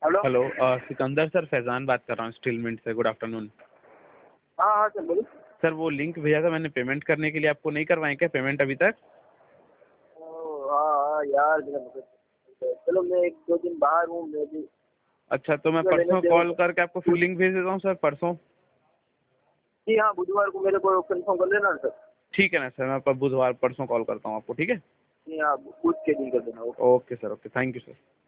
Hello. Hello Sikandar sir, Faizan बात कर रहा हूँ स्टील मिंट से। Good afternoon. हाँ हाँ सर बोलिए। सर वो लिंक भेजा था मैंने पेमेंट करने के लिए, आपको नहीं करवाएं क्या पेमेंट अभी तक? हाँ हाँ यार चलो मैं 1-2 दिन बाहर हूँ मैं भी। अच्छा, तो मैं लेने परसों दो। कॉल करके आपको फिर लिंक भेज देता हूँ सर, परसों। जी हाँ, बुधवार को मेरे को कंफर्म कर लेना सर। ठीक है ना सर, मैं बुधवार परसों कॉल करता हूँ आपको, ठीक है? जी हाँ, पूछ के नहीं कर देना। Okay sir, okay, thank you sir.